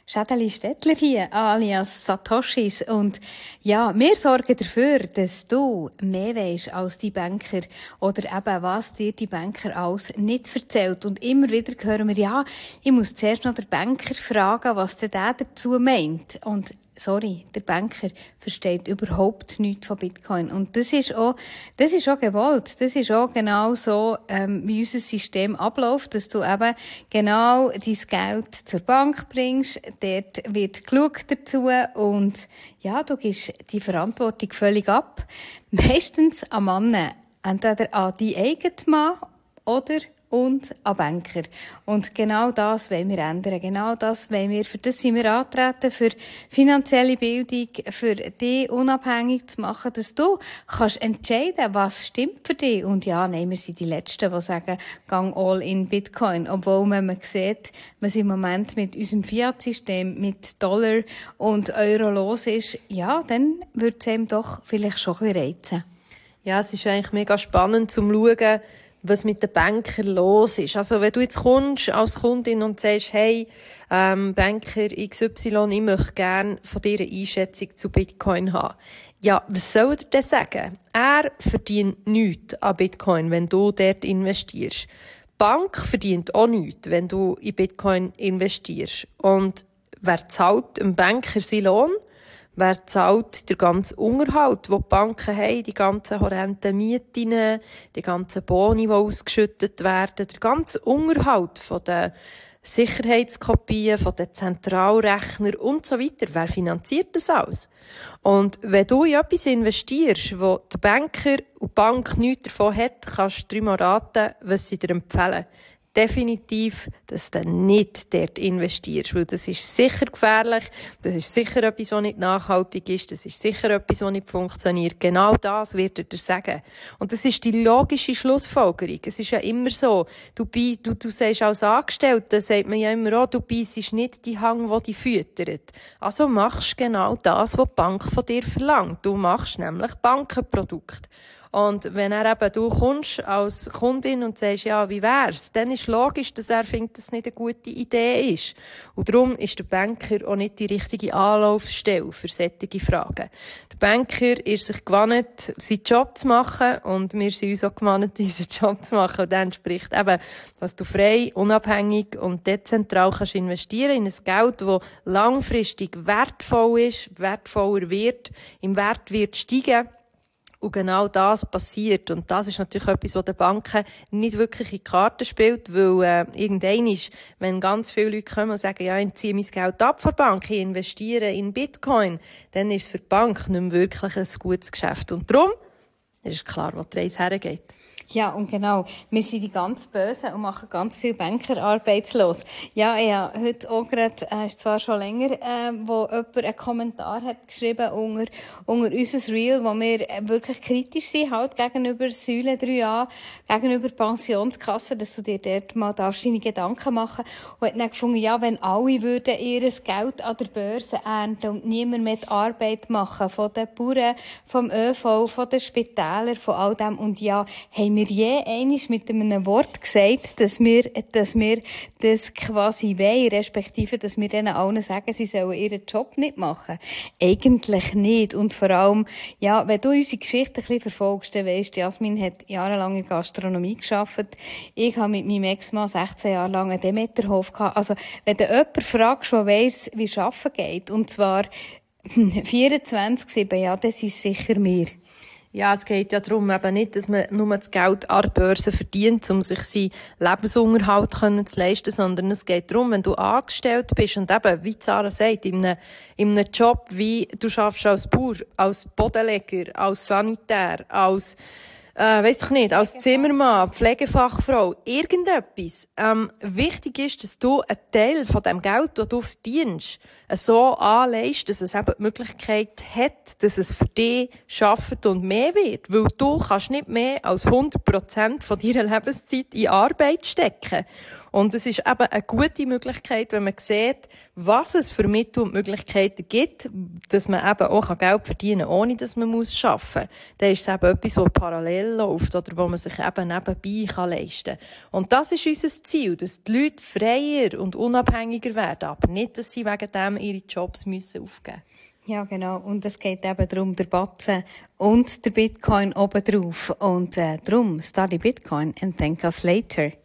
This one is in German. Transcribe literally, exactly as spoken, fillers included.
Schädeli Stettler hier, alias Satoshis. Und ja, wir sorgen dafür, dass du mehr weisst als die Banker oder eben, was dir die Banker alles nicht erzählt. Und immer wieder hören wir, ja, ich muss zuerst noch den Banker fragen, was denn der dazu meint. Und sorry, der Banker versteht überhaupt nichts von Bitcoin. Und das ist auch, das ist auch gewollt. Das ist auch genau so, ähm, wie unser System abläuft, dass du eben genau dein Geld zur Bank bringst. Dort wird geschaut dazu und ja, du gibst die Verantwortung völlig ab. Meistens an Männer. Entweder an die eigenen Mann oder und an Banker. Und genau das wollen wir ändern. Genau das wollen wir, für das sind wir antreten, für finanzielle Bildung, für dich unabhängig zu machen, dass du kannst entscheiden, was stimmt für dich. Und ja, nein, wir sind die Letzten, die sagen, gang all in Bitcoin. Obwohl, wenn man sieht, was im Moment mit unserem Fiat-System, mit Dollar und Euro los ist, ja, dann würde es einem doch vielleicht schon ein bisschen reizen. Ja, es ist eigentlich mega spannend zum schauen, was mit den Bankern los ist. Also, wenn du jetzt kommst als Kundin und sagst, hey, ähm, Banker X Y, ich möchte gerne von dir eine Einschätzung zu Bitcoin haben. Ja, was soll er denn sagen? Er verdient nichts an Bitcoin, wenn du dort investierst. Die Bank verdient auch nichts, wenn du in Bitcoin investierst. Und wer zahlt dem Banker seinen Lohn? Wer zahlt den ganzen Unterhalt, den die Banken haben, die ganzen horrenden Mieten, die ganzen Boni, die ausgeschüttet werden, der ganze Unterhalt von den Sicherheitskopien, von den Zentralrechnern und so weiter. Wer finanziert das alles? Und wenn du in etwas investierst, wo der Banker und die Bank nichts davon hat, kannst du dreimal raten, was sie dir empfehlen. Definitiv, dass du nicht dort investierst, weil das ist sicher gefährlich, das ist sicher etwas, was nicht nachhaltig ist, das ist sicher etwas, was nicht funktioniert. Genau das wird er dir sagen. Und das ist die logische Schlussfolgerung. Es ist ja immer so, du, du, du sagst als Angestellter, sagt man ja immer auch, du beissest nicht die Hang, die dich füttert. Also machst genau das, was die Bank von dir verlangt. Du machst nämlich Bankenprodukte. Und wenn er eben, du kommst als Kundin und sagst, ja, wie wär's? Dann ist logisch, dass er findet, dass es nicht eine gute Idee ist. Und darum ist der Banker auch nicht die richtige Anlaufstelle für solche Fragen. Der Banker ist sich gewohnt, seinen Job zu machen und wir sind uns auch gewohnt, unseren Job zu machen. Und das entspricht eben, dass du frei, unabhängig und dezentral kannst investieren in ein Geld, das langfristig wertvoll ist, wertvoller wird, im Wert wird steigen. Und genau das passiert. Und das ist natürlich etwas, was den Banken nicht wirklich in die Karten spielt, weil äh, irgendwann ist, wenn ganz viele Leute kommen und sagen, ja, ich ziehe mein Geld ab von der Bank, ich investiere in Bitcoin, dann ist es für die Bank nicht mehr wirklich ein gutes Geschäft. Und darum ist klar, wo die Reise hergeht. Ja, und genau. Wir sind die ganz Bösen und machen ganz viel Banker arbeitslos. Ja, ja, heute auch gerade, äh, ist zwar schon länger, äh, wo jemand einen Kommentar hat geschrieben unter, unter unser Reel, wo wir wirklich kritisch sind, halt gegenüber Säule drei a, gegenüber Pensionskassen, dass du dir dort mal darfst deine Gedanken machen. Und hat dann gefunden, ja, wenn alle würden ihr Geld an der Börse ernten und niemand mehr die Arbeit machen, von den Bauern, vom Ö V, von den Spitälern, von all dem. Und ja, haben wir je einmal mit einem Wort gesagt, dass wir, dass wir das quasi wollen, respektive, dass wir denen allen sagen, sie sollen ihren Job nicht machen? Eigentlich nicht. Und vor allem, ja, wenn du unsere Geschichte ein bisschen verfolgst, dann weisst, Jasmin hat jahrelang in der Gastronomie gearbeitet. Ich habe mit meinem Ex-Mann sechzehn Jahre lang einen Demeterhof gehabt. Also, wenn du jemanden fragst, der weiss, wie Arbeiten geht, und zwar vierundzwanzig sieben, ja, das ist sicher mir. Ja, es geht ja darum, eben nicht, dass man nur das Geld an der Börse verdient, um sich seinen Lebensunterhalt zu leisten, sondern es geht darum, wenn du angestellt bist und eben, wie Sarah sagt, in einem, in einem Job, wie du schaffst als Bauer, als Bodenleger, als Sanitär, als Äh, weiss ich nicht, als Zimmermann, Pflegefachfrau, irgendetwas. Ähm, wichtig ist, dass du einen Teil von dem Geld, das du verdienst, so anlegst, dass es eben die Möglichkeit hat, dass es für dich arbeitet und mehr wird. Weil du kannst nicht mehr als hundert Prozent von deiner Lebenszeit in Arbeit stecken. Und es ist eben eine gute Möglichkeit, wenn man sieht, was es für Mittel und Möglichkeiten gibt, dass man eben auch Geld verdienen kann, ohne dass man arbeiten muss. Dann ist es eben etwas, das parallel läuft oder wo man sich eben nebenbei leisten kann. Und das ist unser Ziel, dass die Leute freier und unabhängiger werden, aber nicht, dass sie wegen dem ihre Jobs müssen aufgeben müssen. Ja, genau. Und es geht eben darum, der Batzen und der Bitcoin obendrauf. Und äh, darum, study Bitcoin and thank us later.